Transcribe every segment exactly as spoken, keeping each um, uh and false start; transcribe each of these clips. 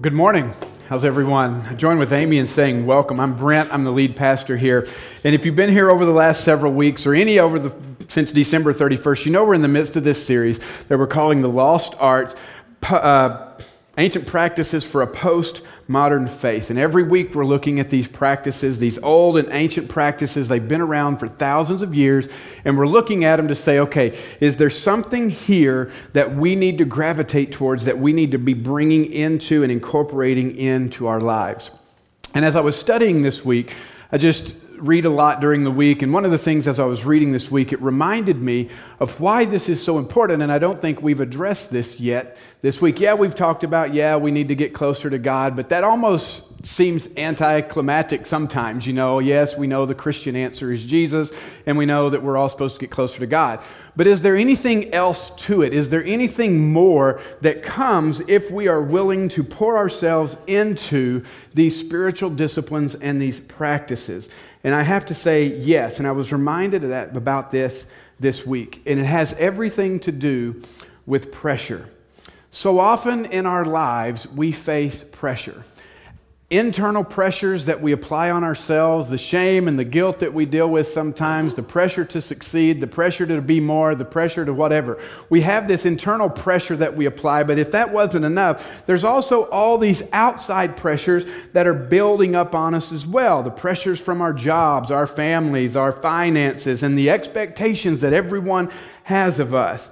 Good morning. How's everyone? I join with Amy in saying welcome. I'm Brent. I'm the lead pastor here. And if you've been here over the last several weeks or any over the since December thirty-first, you know we're in the midst of this series that we're calling The Lost Arts, uh, Ancient Practices for a Post-Modern Faith. And every week we're looking at these practices, these old and ancient practices. They've been around for thousands of years, and we're looking at them to say, okay, is there something here that we need to gravitate towards, that we need to be bringing into and incorporating into our lives? And as I was studying this week, I just read a lot during the week, and one of the things as I was reading this week, it reminded me of why this is so important, and I don't think we've addressed this yet this week. Yeah, we've talked about, yeah, we need to get closer to God, but that almost seems anticlimactic sometimes, you know. Yes, we know the Christian answer is Jesus, and we know that we're all supposed to get closer to God. But is there anything else to it? Is there anything more that comes if we are willing to pour ourselves into these spiritual disciplines and these practices? And I have to say yes, and I was reminded of that, about this this week, and it has everything to do with pressure. So often in our lives, we face pressure. Internal pressures that we apply on ourselves, the shame and the guilt that we deal with sometimes, the pressure to succeed, the pressure to be more, the pressure to whatever. We have this internal pressure that we apply, but if that wasn't enough, there's also all these outside pressures that are building up on us as well. The pressures from our jobs, our families, our finances, and the expectations that everyone has of us.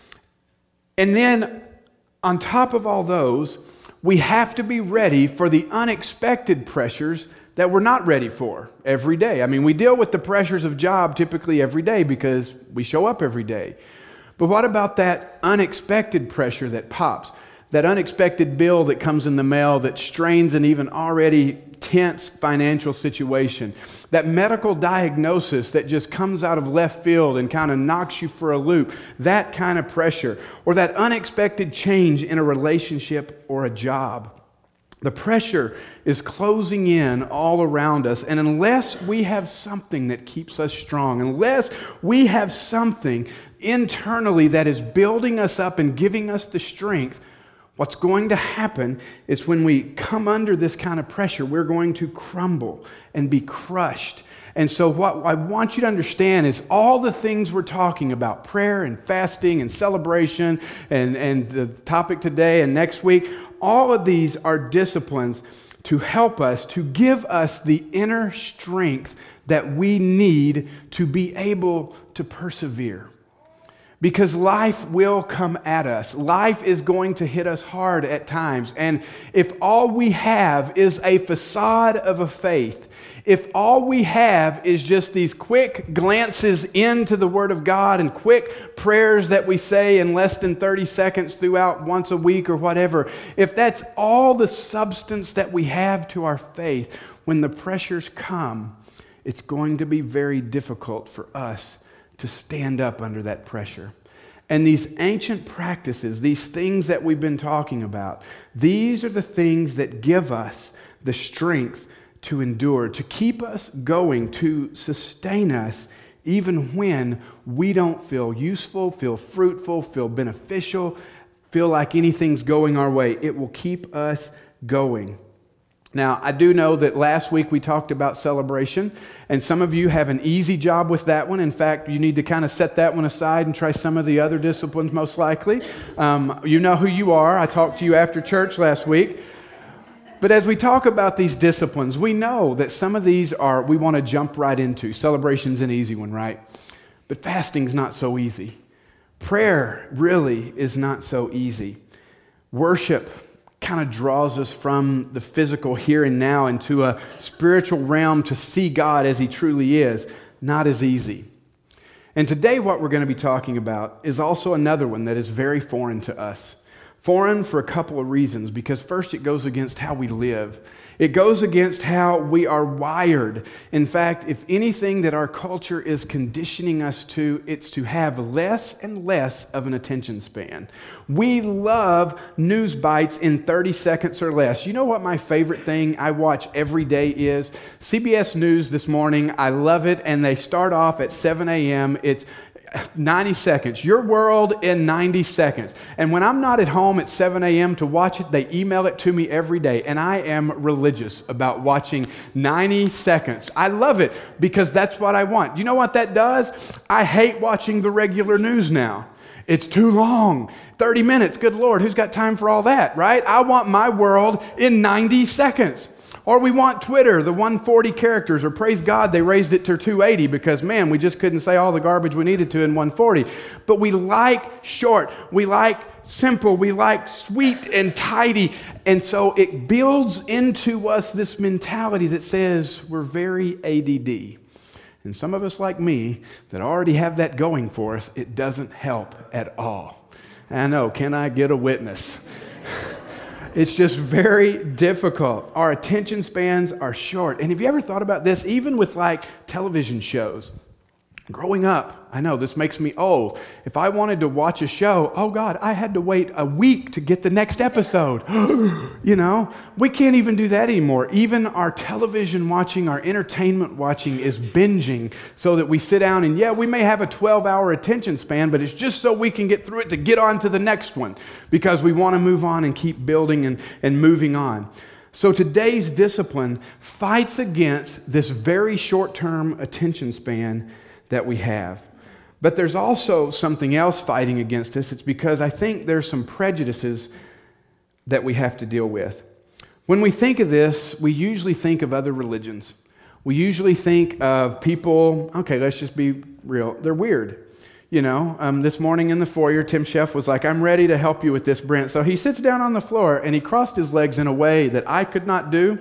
And then on top of all those, we have to be ready for the unexpected pressures that we're not ready for every day. I mean, we deal with the pressures of job typically every day because we show up every day. But what about that unexpected pressure that pops? That unexpected bill that comes in the mail that strains an even already tense financial situation. That medical diagnosis that just comes out of left field and kind of knocks you for a loop. That kind of pressure. Or that unexpected change in a relationship or a job. The pressure is closing in all around us, and unless we have something that keeps us strong, unless we have something internally that is building us up and giving us the strength, what's going to happen is when we come under this kind of pressure, we're going to crumble and be crushed. And so what I want you to understand is all the things we're talking about, prayer and fasting and celebration and, and the topic today and next week, all of these are disciplines to help us, to give us the inner strength that we need to be able to persevere. Because life will come at us. Life is going to hit us hard at times. And if all we have is a facade of a faith, if all we have is just these quick glances into the Word of God and quick prayers that we say in less than thirty seconds throughout once a week or whatever, if that's all the substance that we have to our faith, when the pressures come, it's going to be very difficult for us to stand up under that pressure. And these ancient practices, these things that we've been talking about, these are the things that give us the strength to endure, to keep us going, to sustain us even when we don't feel useful, feel fruitful, feel beneficial, feel like anything's going our way. It will keep us going. Now, I do know that last week we talked about celebration, and some of you have an easy job with that one. In fact, you need to kind of set that one aside and try some of the other disciplines most likely. Um, you know who you are. I talked to you after church last week. But as we talk about these disciplines, we know that some of these are, we want to jump right into. Celebration's an easy one, right? But fasting's not so easy. Prayer really is not so easy. Worship kind of draws us from the physical here and now into a spiritual realm to see God as He truly is. Not as easy. And today what we're going to be talking about is also another one that is very foreign to us. Foreign for a couple of reasons, because first it goes against how we live. It goes against how we are wired. In fact, if anything that our culture is conditioning us to, it's to have less and less of an attention span. We love news bites in thirty seconds or less. You know what my favorite thing I watch every day is? C B S News this morning. I love it, and they start off at seven a.m. It's ninety seconds. Your world in ninety seconds. And when I'm not at home at seven a.m. to watch it, they email it to me every day. And I am religious about watching ninety seconds. I love it because that's what I want. You know what that does? I hate watching the regular news now. It's too long. thirty minutes, good Lord, who's got time for all that, right? I want my world in ninety seconds. Or we want Twitter, the one hundred forty characters, or praise God, they raised it to two hundred eighty because, man, we just couldn't say all the garbage we needed to in one hundred forty. But we like short, we like simple, we like sweet and tidy. And so it builds into us this mentality that says we're very A D D. And some of us like me that already have that going for us, it doesn't help at all. I know, can I get a witness? It's just very difficult. Our attention spans are short. And have you ever thought about this? Even with like television shows. Growing up, I know this makes me old. If I wanted to watch a show, oh God, I had to wait a week to get the next episode. You know, we can't even do that anymore. Even our television watching, our entertainment watching is binging so that we sit down and yeah, we may have a twelve-hour attention span, but it's just so we can get through it to get on to the next one because we want to move on and keep building and, and moving on. So today's discipline fights against this very short-term attention span that we have. But there's also something else fighting against us. It's because I think there's some prejudices that we have to deal with. When we think of this, we usually think of other religions. We usually think of people, okay, let's just be real, they're weird. You know, um, this morning in the foyer, Tim Sheff was like, I'm ready to help you with this, Brent. So he sits down on the floor and he crossed his legs in a way that I could not do,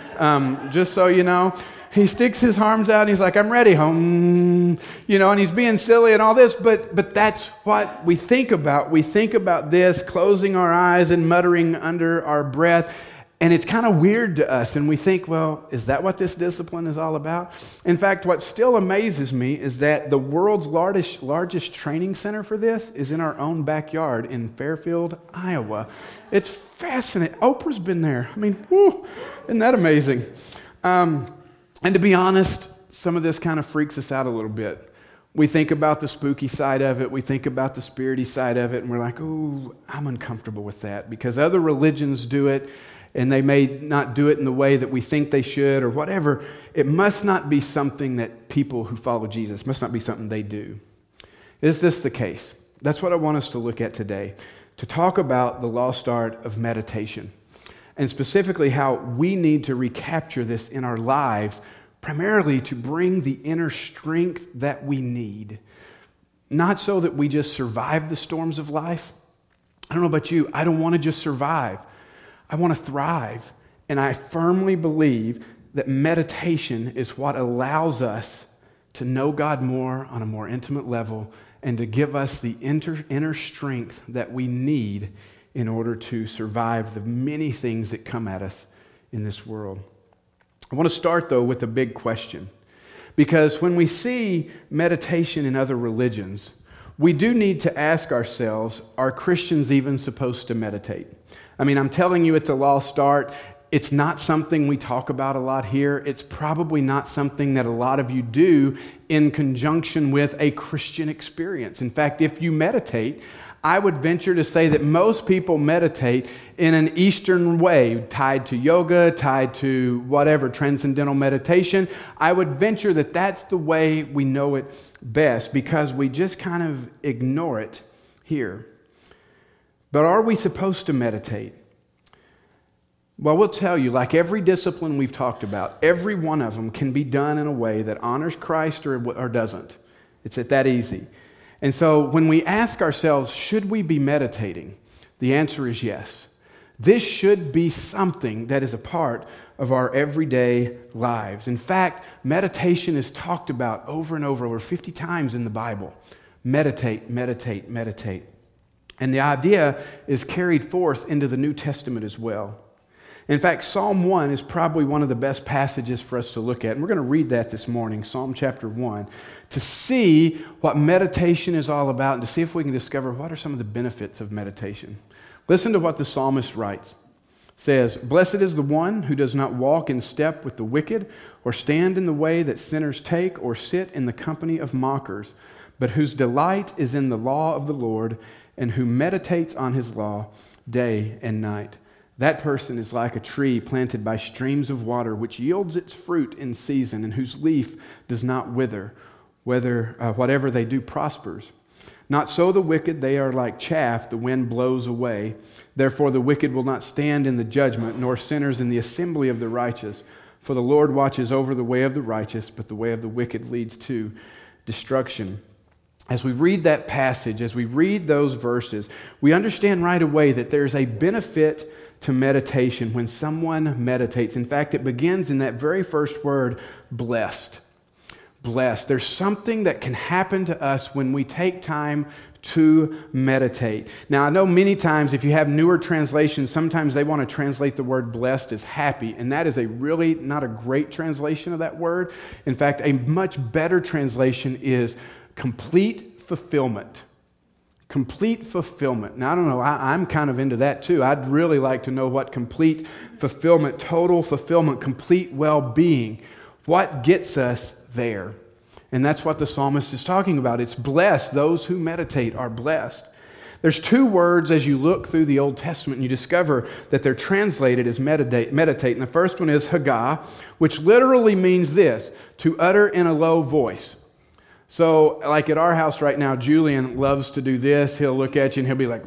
um, just so you know. He sticks his arms out and he's like, I'm ready, home. You know, and he's being silly and all this, but but that's what we think about. We think about this, closing our eyes and muttering under our breath. And it's kind of weird to us. And we think, well, is that what this discipline is all about? In fact, what still amazes me is that the world's largest, largest training center for this is in our own backyard in Fairfield, Iowa. It's fascinating. Oprah's been there. I mean, whoo, isn't that amazing? Um, And to be honest, some of this kind of freaks us out a little bit. We think about the spooky side of it. We think about the spirity side of it. And we're like, oh, I'm uncomfortable with that because other religions do it and they may not do it in the way that we think they should or whatever. It must not be something that people who follow Jesus, must not be something they do. Is this the case? That's what I want us to look at today, to talk about the lost art of meditation. And specifically how we need to recapture this in our lives, primarily to bring the inner strength that we need. Not so that we just survive the storms of life. I don't know about you, I don't want to just survive. I want to thrive. And I firmly believe that meditation is what allows us to know God more on a more intimate level and to give us the inner, inner strength that we need in order to survive the many things that come at us in this world. I want to start, though, with a big question. Because when we see meditation in other religions, we do need to ask ourselves, are Christians even supposed to meditate? I mean, I'm telling you at the Lost Art, it's not something we talk about a lot here. It's probably not something that a lot of you do in conjunction with a Christian experience. In fact, if you meditate, I would venture to say that most people meditate in an Eastern way, tied to yoga, tied to whatever, transcendental meditation. I would venture that that's the way we know it best because we just kind of ignore it here. But are we supposed to meditate? Well, we'll tell you, like every discipline we've talked about, every one of them can be done in a way that honors Christ or, or doesn't. It's that easy. And so when we ask ourselves, should we be meditating? The answer is yes. This should be something that is a part of our everyday lives. In fact, meditation is talked about over and over, over fifty times in the Bible. Meditate, meditate, meditate. And the idea is carried forth into the New Testament as well. In fact, Psalm one is probably one of the best passages for us to look at. And we're going to read that this morning, Psalm chapter one, to see what meditation is all about and to see if we can discover what are some of the benefits of meditation. Listen to what the psalmist writes. It says, "Blessed is the one who does not walk in step with the wicked, or stand in the way that sinners take, or sit in the company of mockers. but whose delight is in the law of the Lord, and who meditates on his law day and night. That person is like a tree planted by streams of water, which yields its fruit in season, and whose leaf does not wither. Whether uh, whatever they do prospers. Not so the wicked, they are like chaff the wind blows away. Therefore the wicked will not stand in the judgment, nor sinners in the assembly of the righteous. For the Lord watches over the way of the righteous, but the way of the wicked leads to destruction. As we read that passage, as we read those verses, we understand right away that there's a benefit to meditation when someone meditates. In fact, it begins in that very first word, blessed. Blessed. There's something that can happen to us when we take time to meditate. Now, I know many times if you have newer translations, sometimes they want to translate the word blessed as happy, and that is a really not a great translation of that word. In fact, a much better translation is complete fulfillment. Complete fulfillment. Now, I don't know, I, I'm kind of into that too. I'd really like to know what complete fulfillment, total fulfillment, complete well-being, what gets us there. And that's what the psalmist is talking about. It's blessed. Those who meditate are blessed. There's two words as you look through the Old Testament and you discover that they're translated as meditate. meditate. And the first one is Haggah, which literally means this, to utter in a low voice. So like at our house right now, Julian loves to do this. He'll look at you and he'll be like,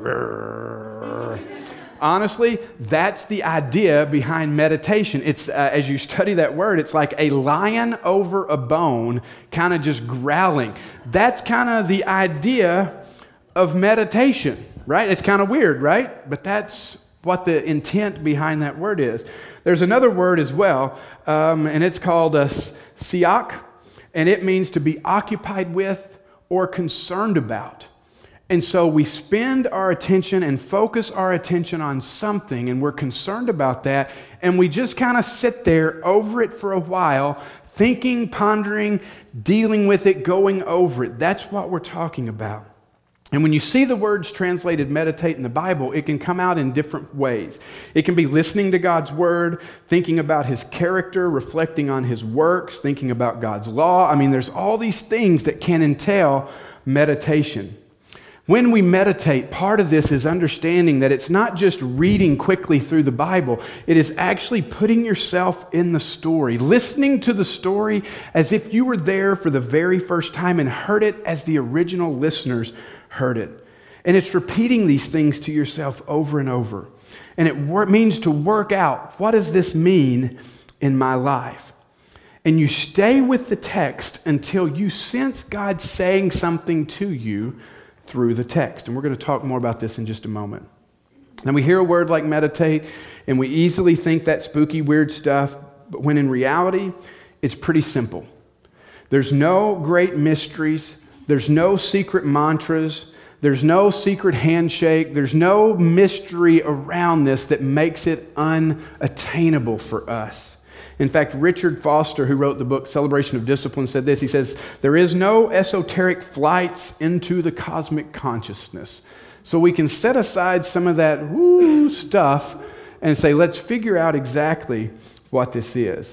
rrr. Honestly, that's the idea behind meditation. It's uh, as you study that word, it's like a lion over a bone, kind of just growling. That's kind of the idea of meditation, right? It's kind of weird, right? But that's what the intent behind that word is. There's another word as well, um, and it's called a siach, and it means to be occupied with or concerned about. And so we spend our attention and focus our attention on something, and we're concerned about that, and we just kind of sit there over it for a while, thinking, pondering, dealing with it, going over it. That's what we're talking about. And when you see the words translated meditate in the Bible, it can come out in different ways. It can be listening to God's word, thinking about his character, reflecting on his works, thinking about God's law. I mean, there's all these things that can entail meditation. When we meditate, part of this is understanding that it's not just reading quickly through the Bible. It is actually putting yourself in the story, listening to the story as if you were there for the very first time and heard it as the original listeners heard it. And it's repeating these things to yourself over and over. And it wor- means to work out, what does this mean in my life? And you stay with the text until you sense God saying something to you through the text. And we're going to talk more about this in just a moment. And we hear a word like meditate, and we easily think that spooky, weird stuff, but when in reality, it's pretty simple. There's no great mysteries. There's no secret mantras. There's no secret handshake. There's no mystery around this that makes it unattainable for us. In fact, Richard Foster, who wrote the book Celebration of Discipline, said this. He says, there is no esoteric flights into the cosmic consciousness. So we can set aside some of that woo stuff and say, let's figure out exactly what this is.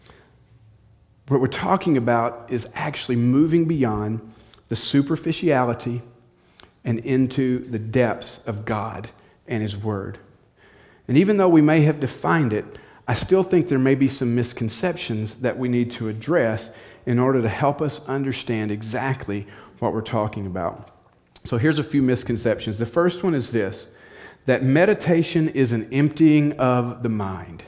What we're talking about is actually moving beyond the superficiality and into the depths of God and his word. And even though we may have defined it, I still think there may be some misconceptions that we need to address in order to help us understand exactly what we're talking about. So here's a few misconceptions. The first one is this, that meditation is an emptying of the mind.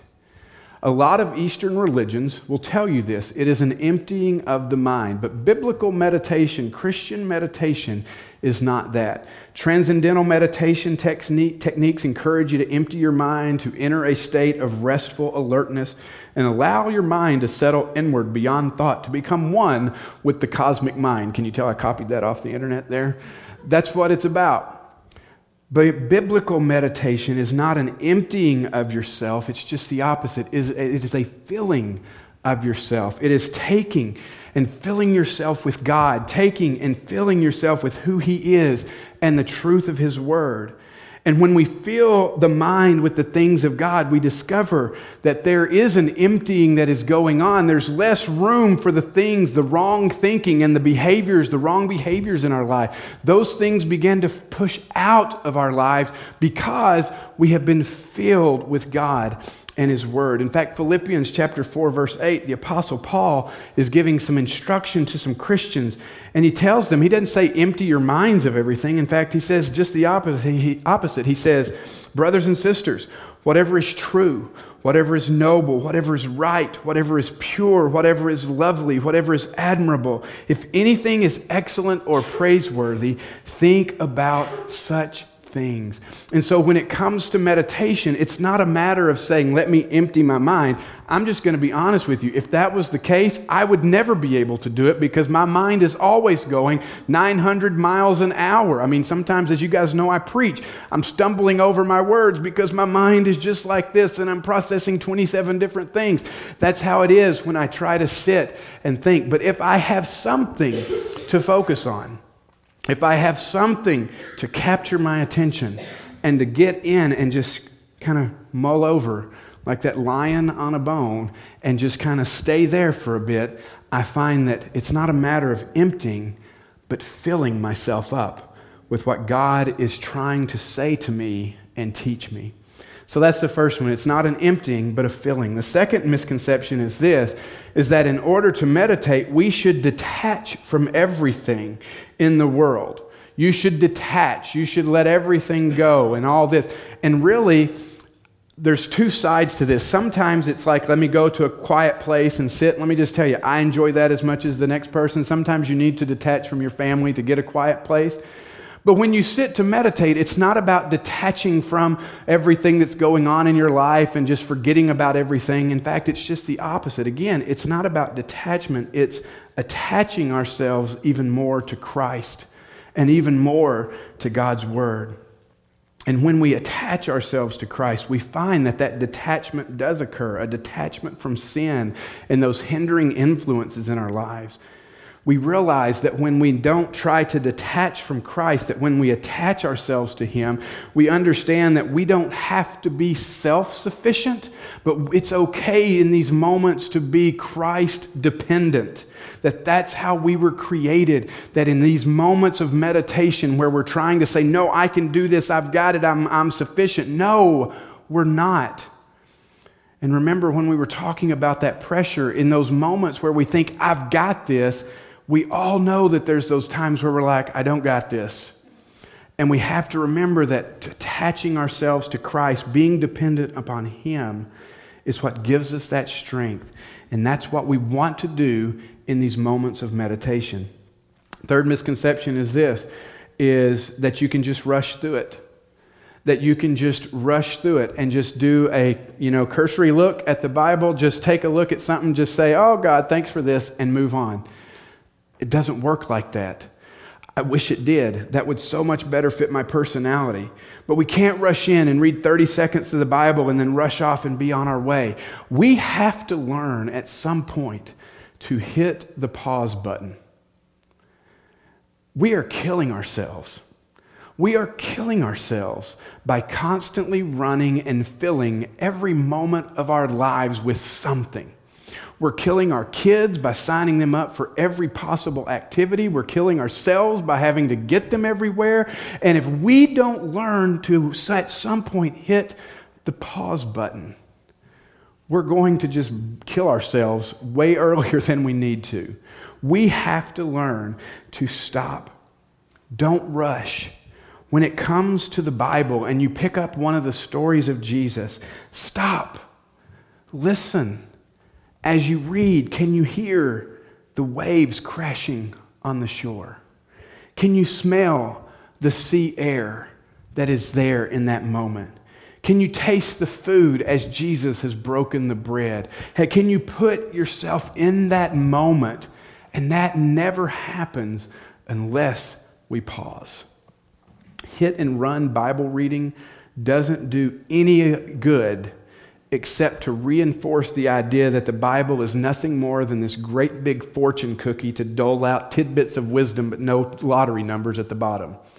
A lot of Eastern religions will tell you this. It is an emptying of the mind. But biblical meditation, Christian meditation, is not that. Transcendental meditation technique, techniques encourage you to empty your mind, to enter a state of restful alertness, and allow your mind to settle inward beyond thought, to become one with the cosmic mind. Can you tell I copied that off the internet there? That's what it's about. But biblical meditation is not an emptying of yourself. It's just the opposite. It is a filling of yourself. It is taking and filling yourself with God, taking and filling yourself with who he is and the truth of his word. And when we fill the mind with the things of God, we discover that there is an emptying that is going on. There's less room for the things, the wrong thinking and the behaviors, the wrong behaviors in our life. Those things begin to push out of our lives because we have been filled with God and His Word. In fact, Philippians chapter four, verse eight, the Apostle Paul is giving some instruction to some Christians, and he tells them, he doesn't say empty your minds of everything. In fact, he says just the opposite. He, opposite. He says, brothers and sisters, whatever is true, whatever is noble, whatever is right, whatever is pure, whatever is lovely, whatever is admirable, if anything is excellent or praiseworthy, think about such things. And so when it comes to meditation, it's not a matter of saying, let me empty my mind. I'm just going to be honest with you. If that was the case, I would never be able to do it because my mind is always going nine hundred miles an hour. I mean, sometimes, as you guys know, I preach. I'm stumbling over my words because my mind is just like this and I'm processing twenty-seven different things. That's how it is when I try to sit and think. But if I have something to focus on, if I have something to capture my attention and to get in and just kind of mull over like that lion on a bone and just kind of stay there for a bit, I find that it's not a matter of emptying, but filling myself up with what God is trying to say to me and teach me. So that's the first one. It's not an emptying, but a filling. The second misconception is this, is that in order to meditate, we should detach from everything in the world. You should detach. You should let everything go and all this. And really, there's two sides to this. Sometimes it's like, let me go to a quiet place and sit. Let me just tell you, I enjoy that as much as the next person. Sometimes you need to detach from your family to get a quiet place. But when you sit to meditate, it's not about detaching from everything that's going on in your life and just forgetting about everything. In fact, it's just the opposite. Again, it's not about detachment. It's attaching ourselves even more to Christ and even more to God's Word. And when we attach ourselves to Christ, we find that that detachment does occur, a detachment from sin and those hindering influences in our lives. We realize that when we don't try to detach from Christ, that when we attach ourselves to Him, we understand that we don't have to be self-sufficient, but it's okay in these moments to be Christ-dependent. That that's how we were created, that in these moments of meditation where we're trying to say, no, I can do this, I've got it, I'm, I'm sufficient. No, we're not. And remember when we were talking about that pressure, in those moments where we think, I've got this, we all know that there's those times where we're like, I don't got this. And we have to remember that attaching ourselves to Christ, being dependent upon Him, is what gives us that strength. And that's what we want to do in these moments of meditation. Third misconception is this, is that you can just rush through it. That you can just rush through it and just do a, you know, cursory look at the Bible, just take a look at something, just say, oh God, thanks for this, and move on. It doesn't work like that. I wish it did. That would so much better fit my personality. But we can't rush in and read thirty seconds of the Bible and then rush off and be on our way. We have to learn at some point to hit the pause button. We are killing ourselves. We are killing ourselves by constantly running and filling every moment of our lives with something. We're killing our kids by signing them up for every possible activity. We're killing ourselves by having to get them everywhere. And if we don't learn to, at some point, hit the pause button, we're going to just kill ourselves way earlier than we need to. We have to learn to stop. Don't rush. When it comes to the Bible and you pick up one of the stories of Jesus, stop. Listen. As you read, can you hear the waves crashing on the shore? Can you smell the sea air that is there in that moment? Can you taste the food as Jesus has broken the bread? Hey, can you put yourself in that moment? And that never happens unless we pause. Hit and run Bible reading doesn't do any good except to reinforce the idea that the Bible is nothing more than this great big fortune cookie to dole out tidbits of wisdom but no lottery numbers at the bottom.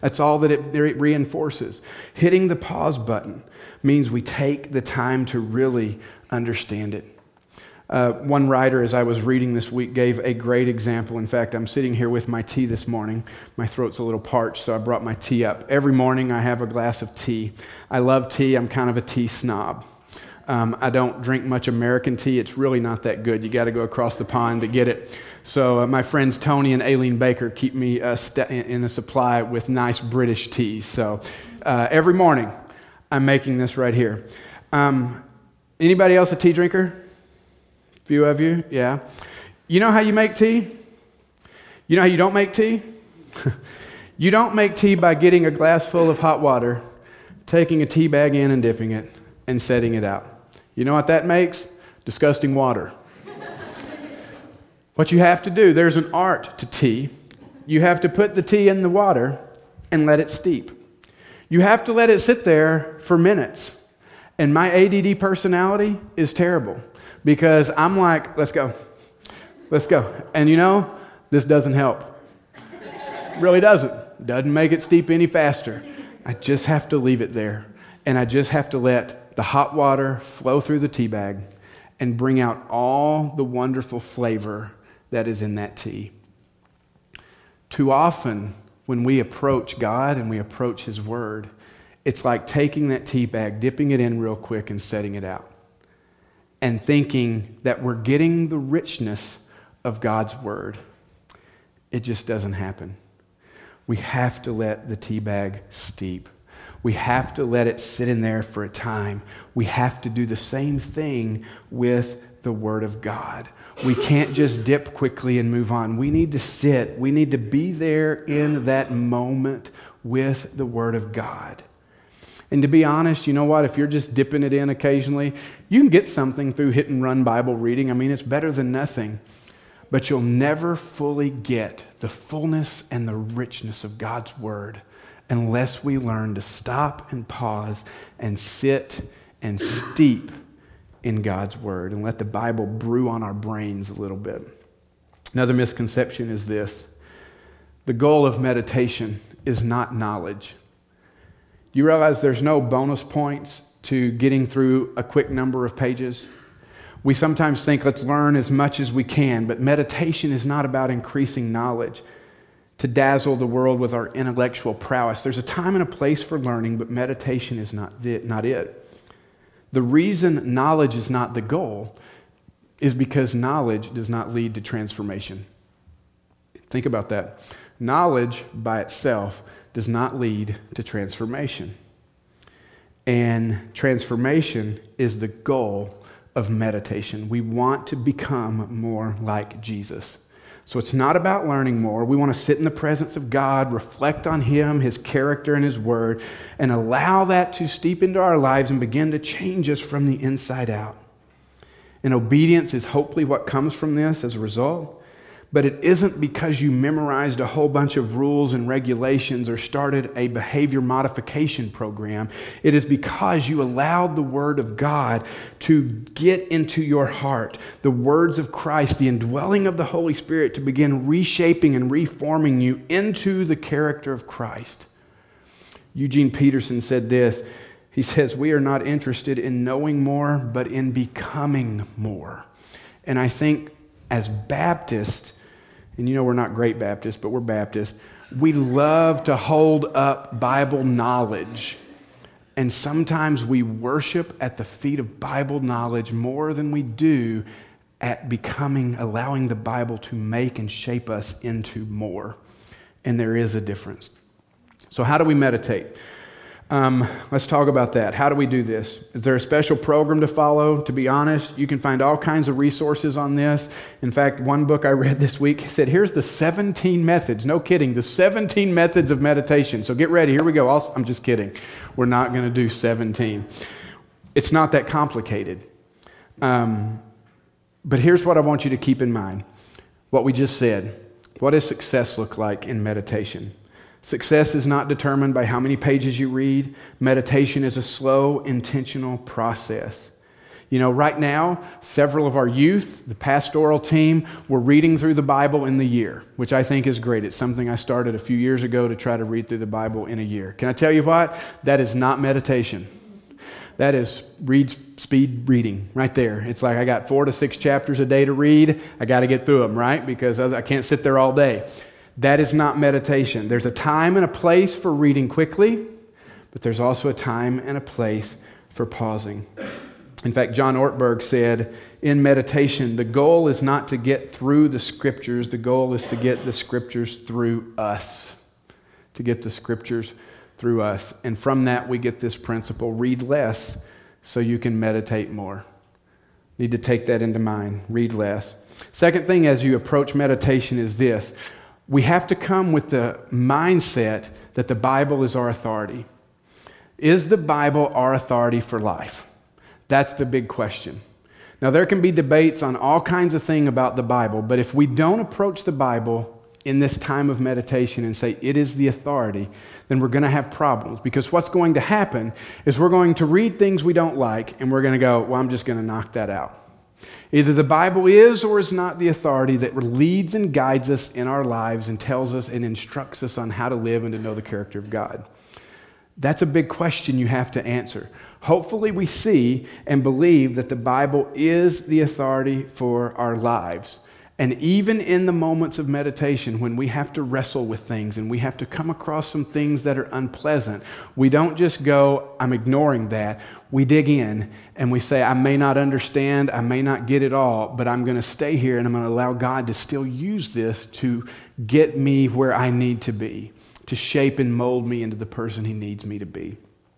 That's all that it, it reinforces. Hitting the pause button means we take the time to really understand it. Uh, one writer, as I was reading this week, gave a great example. In fact, I'm sitting here with my tea this morning. My throat's a little parched, so I brought my tea up. Every morning I have a glass of tea. I love tea. I'm kind of a tea snob. Um, I don't drink much American tea. It's really not that good. You got to go across the pond to get it. So uh, my friends Tony and Aileen Baker keep me uh, st- in a supply with nice British teas. So uh, every morning I'm making this right here. Um, anybody else a tea drinker? Few of you, yeah. You know how you make tea? You know how you don't make tea? You don't make tea by getting a glass full of hot water, taking a tea bag in and dipping it, and setting it out. You know what that makes? Disgusting water. What you have to do, there's an art to tea. You have to put the tea in the water and let it steep. You have to let it sit there for minutes. And my A D D personality is terrible. Because I'm like, let's go, let's go. And you know, this doesn't help. Really doesn't. Doesn't make it steep any faster. I just have to leave it there. And I just have to let the hot water flow through the tea bag and bring out all the wonderful flavor that is in that tea. Too often, when we approach God and we approach His Word, it's like taking that tea bag, dipping it in real quick and setting it out. And thinking that we're getting the richness of God's Word. It just doesn't happen. We have to let the tea bag steep. We have to let it sit in there for a time. We have to do the same thing with the Word of God. We can't just dip quickly and move on. We need to sit. We need to be there in that moment with the Word of God. And to be honest, you know what? If you're just dipping it in occasionally, you can get something through hit and run Bible reading. I mean, it's better than nothing. But you'll never fully get the fullness and the richness of God's Word unless we learn to stop and pause and sit and steep in God's Word and let the Bible brew on our brains a little bit. Another misconception is this: the goal of meditation is not knowledge. You realize there's no bonus points to getting through a quick number of pages? We sometimes think let's learn as much as we can, but meditation is not about increasing knowledge to dazzle the world with our intellectual prowess. There's a time and a place for learning, but meditation is not it. Not it. The reason knowledge is not the goal is because knowledge does not lead to transformation. Think about that. Knowledge by itself does not lead to transformation. And transformation is the goal of meditation. We want to become more like Jesus. So it's not about learning more. We want to sit in the presence of God, reflect on Him, His character, and His Word, and allow that to steep into our lives and begin to change us from the inside out. And obedience is hopefully what comes from this as a result. But it isn't because you memorized a whole bunch of rules and regulations or started a behavior modification program. It is because you allowed the Word of God to get into your heart, the words of Christ, the indwelling of the Holy Spirit to begin reshaping and reforming you into the character of Christ. Eugene Peterson said this. He says, "We are not interested in knowing more, but in becoming more." And I think as Baptists, and you know we're not great Baptists, but we're Baptists, we love to hold up Bible knowledge. And sometimes we worship at the feet of Bible knowledge more than we do at becoming, allowing the Bible to make and shape us into more. And there is a difference. So how do we meditate? Um, let's talk about that. How do we do this? Is there a special program to follow? To be honest, you can find all kinds of resources on this. In fact, one book I read this week said, here's the seventeen methods. No kidding, the seventeen methods of meditation. So get ready. Here we go. I'll, I'm just kidding. We're not going to do seventeen. It's not that complicated. Um, but here's what I want you to keep in mind. What we just said. What does success look like in meditation? Success is not determined by how many pages you read. Meditation is a slow, intentional process. You know, right now, several of our youth, the pastoral team, we're reading through the Bible in the year, which I think is great. It's something I started a few years ago to try to read through the Bible in a year. Can I tell you what? That is not meditation. That is read speed reading right there. It's like I got four to six chapters a day to read. I got to get through them, right? Because I can't sit there all day. That is not meditation. There's a time and a place for reading quickly, but there's also a time and a place for pausing. In fact, John Ortberg said, in meditation, the goal is not to get through the Scriptures. The goal is to get the Scriptures through us. To get the Scriptures through us. And from that, we get this principle, read less so you can meditate more. Need to take that into mind. Read less. Second thing as you approach meditation is this. We have to come with the mindset that the Bible is our authority. Is the Bible our authority for life? That's the big question. Now, there can be debates on all kinds of things about the Bible, but if we don't approach the Bible in this time of meditation and say it is the authority, then we're going to have problems. Because what's going to happen is we're going to read things we don't like, and we're going to go, well, I'm just going to knock that out. Either the Bible is or is not the authority that leads and guides us in our lives and tells us and instructs us on how to live and to know the character of God. That's a big question you have to answer. Hopefully we see and believe that the Bible is the authority for our lives. And even in the moments of meditation, when we have to wrestle with things and we have to come across some things that are unpleasant, we don't just go, I'm ignoring that. We dig in and we say, I may not understand, I may not get it all, but I'm going to stay here and I'm going to allow God to still use this to get me where I need to be, to shape and mold me into the person He needs me to be.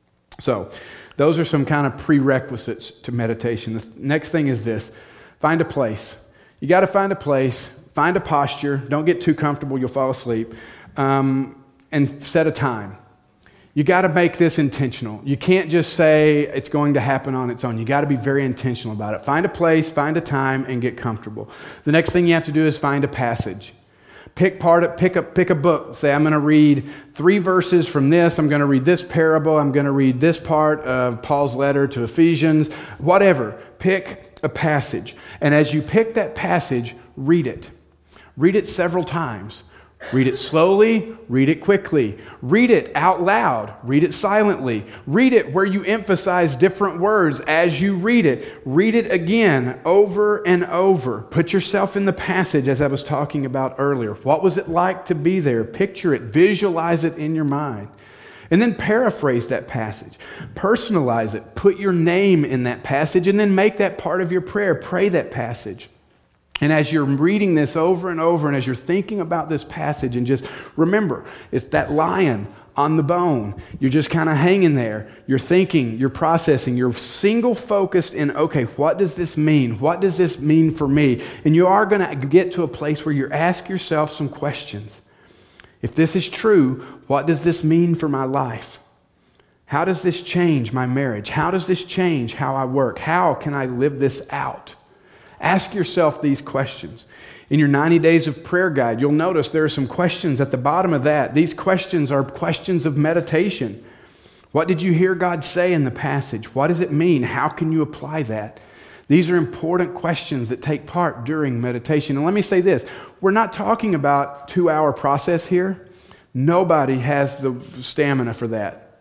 So, those are some kind of prerequisites to meditation. The next thing is this, find a place. You got to find a place, find a posture, don't get too comfortable, you'll fall asleep, um, and set a time. You got to make this intentional. You can't just say it's going to happen on its own. You got to be very intentional about it. Find a place, find a time, and get comfortable. The next thing you have to do is find a passage. Pick part of, pick a, pick a book. Say, I'm going to read three verses from this. I'm going to read this parable. I'm going to read this part of Paul's letter to Ephesians. Whatever. Pick a passage. And as you pick that passage, read it. Read it several times. Read it slowly, read it quickly. Read it out loud, read it silently. Read it where you emphasize different words as you read it. Read it again over and over. Put yourself in the passage as I was talking about earlier. What was it like to be there? Picture it, visualize it in your mind. And then paraphrase that passage. Personalize it. Put your name in that passage and then make that part of your prayer. Pray that passage. And as you're reading this over and over, and as you're thinking about this passage, and just remember, it's that lion on the bone. You're just kind of hanging there. You're thinking, you're processing, you're single focused in, okay, what does this mean? What does this mean for me? And you are going to get to a place where you ask yourself some questions. If this is true, what does this mean for my life? How does this change my marriage? How does this change how I work? How can I live this out? Ask yourself these questions. In your ninety days of prayer guide, you'll notice there are some questions at the bottom of that. These questions are questions of meditation. What did you hear God say in the passage? What does it mean? How can you apply that? These are important questions that take part during meditation. And let me say this, we're not talking about a two-hour process here. Nobody has the stamina for that.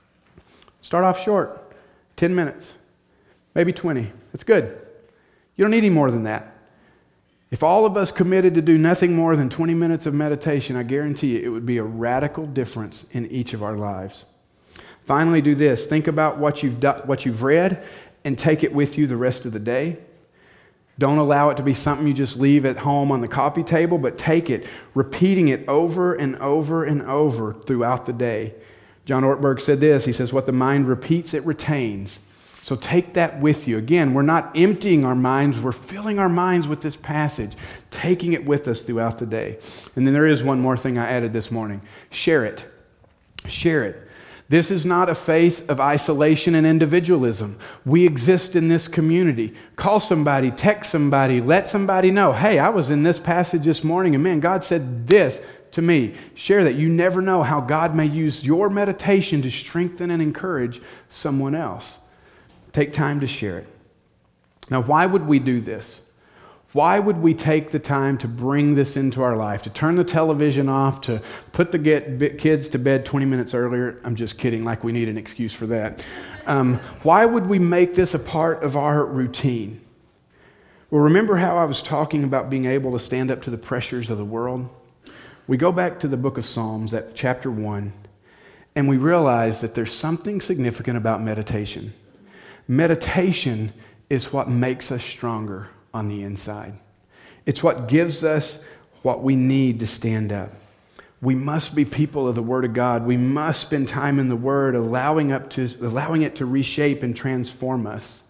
Start off short, ten minutes, maybe twenty. That's good. You don't need any more than that. If all of us committed to do nothing more than twenty minutes of meditation, I guarantee you it would be a radical difference in each of our lives. Finally, do this. Think about what you've done, what you've read, and take it with you the rest of the day. Don't allow it to be something you just leave at home on the coffee table, but take it, repeating it over and over and over throughout the day. John Ortberg said this. He says, what the mind repeats, it retains. So take that with you. Again, we're not emptying our minds. We're filling our minds with this passage, taking it with us throughout the day. And then there is one more thing I added this morning. Share it. Share it. This is not a faith of isolation and individualism. We exist in this community. Call somebody, text somebody, let somebody know, hey, I was in this passage this morning, and man, God said this to me. Share that. You never know how God may use your meditation to strengthen and encourage someone else. Take time to share it. Now, why would we do this? Why would we take the time to bring this into our life, to turn the television off, to put the get, kids to bed twenty minutes earlier? I'm just kidding, like we need an excuse for that. Um, why would we make this a part of our routine? Well, remember how I was talking about being able to stand up to the pressures of the world? We go back to the book of Psalms, at chapter one, and we realize that there's something significant about meditation. Meditation is what makes us stronger on the inside. It's what gives us what we need to stand up. We must be people of the Word of God. We must spend time in the Word, allowing, up to, allowing it to reshape and transform us.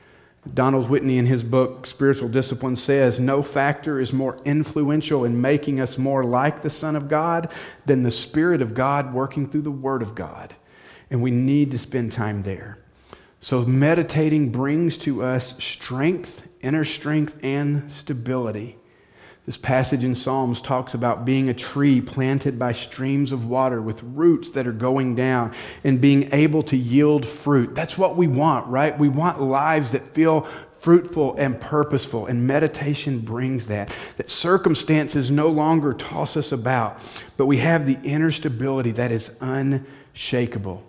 Donald Whitney, in his book, Spiritual Discipline, says, no factor is more influential in making us more like the Son of God than the Spirit of God working through the Word of God. And we need to spend time there. So meditating brings to us strength, inner strength, and stability. This passage in Psalms talks about being a tree planted by streams of water with roots that are going down and being able to yield fruit. That's what we want, right? We want lives that feel fruitful and purposeful, and meditation brings that. That circumstances no longer toss us about, but we have the inner stability that is unshakable.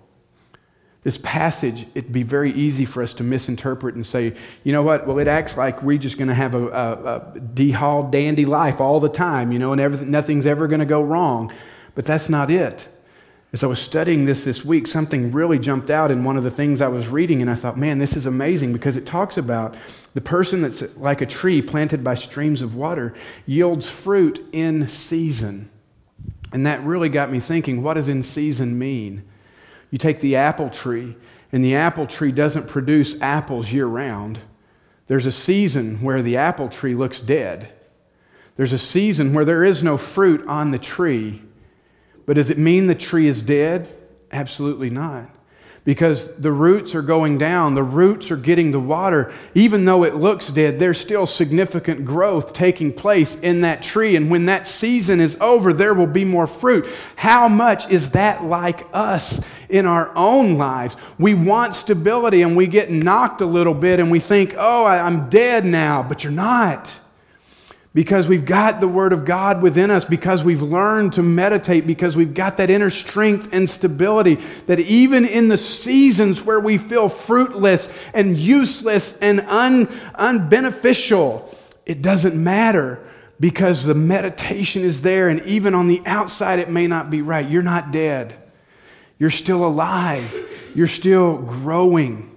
This passage, it'd be very easy for us to misinterpret and say, you know what, well, it acts like we're just going to have a, a, a de-hauled dandy life all the time, you know, and everything, nothing's ever going to go wrong. But that's not it. As I was studying this this week, something really jumped out in one of the things I was reading, and I thought, man, this is amazing, because it talks about the person that's like a tree planted by streams of water yields fruit in season. And that really got me thinking, what does in season mean? You take the apple tree, and the apple tree doesn't produce apples year-round. There's a season where the apple tree looks dead. There's a season where there is no fruit on the tree. But does it mean the tree is dead? Absolutely not. Because the roots are going down, the roots are getting the water. Even though it looks dead, there's still significant growth taking place in that tree. And when that season is over, there will be more fruit. How much is that like us in our own lives? We want stability, and we get knocked a little bit, and we think, oh, I'm dead now. But you're not. Because we've got the Word of God within us, because we've learned to meditate, because we've got that inner strength and stability, that even in the seasons where we feel fruitless and useless and un, unbeneficial, it doesn't matter, because the meditation is there, and even on the outside it may not be right. You're not dead. You're still alive. You're still growing.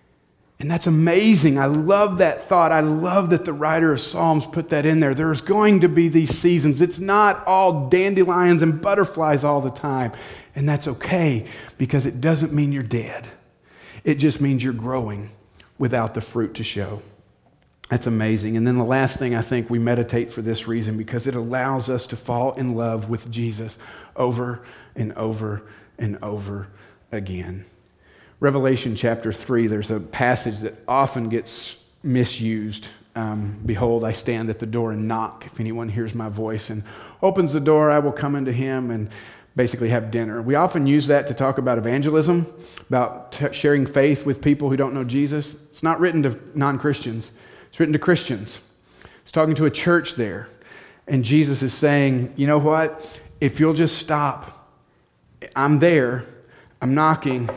And that's amazing. I love that thought. I love that the writer of Psalms put that in there. There's going to be these seasons. It's not all dandelions and butterflies all the time. And that's okay, because it doesn't mean you're dead. It just means you're growing without the fruit to show. That's amazing. And then the last thing, I think we meditate for this reason, because it allows us to fall in love with Jesus over and over and over again. Revelation chapter three, there's a passage that often gets misused. Um, Behold, I stand at the door and knock. If anyone hears my voice and opens the door, I will come into him and basically have dinner. We often use that to talk about evangelism, about t- sharing faith with people who don't know Jesus. It's not written to non-Christians. It's written to Christians. It's talking to a church there. And Jesus is saying, you know what? If you'll just stop, I'm there, I'm knocking,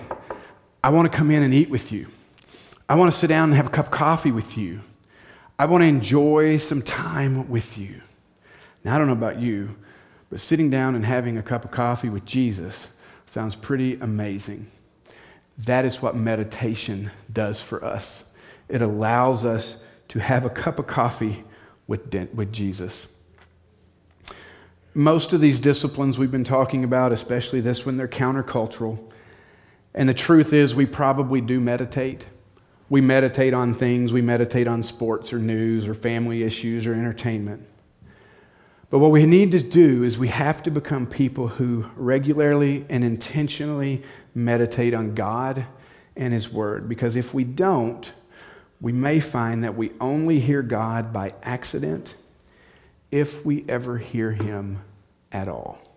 I want to come in and eat with you. I want to sit down and have a cup of coffee with you. I want to enjoy some time with you. Now, I don't know about you, but sitting down and having a cup of coffee with Jesus sounds pretty amazing. That is what meditation does for us. It allows us to have a cup of coffee with, with Jesus. Most of these disciplines we've been talking about, especially this one, they're countercultural. And the truth is, we probably do meditate. We meditate on things. We meditate on sports or news or family issues or entertainment. But what we need to do is we have to become people who regularly and intentionally meditate on God and His Word. Because if we don't, we may find that we only hear God by accident, if we ever hear Him at all.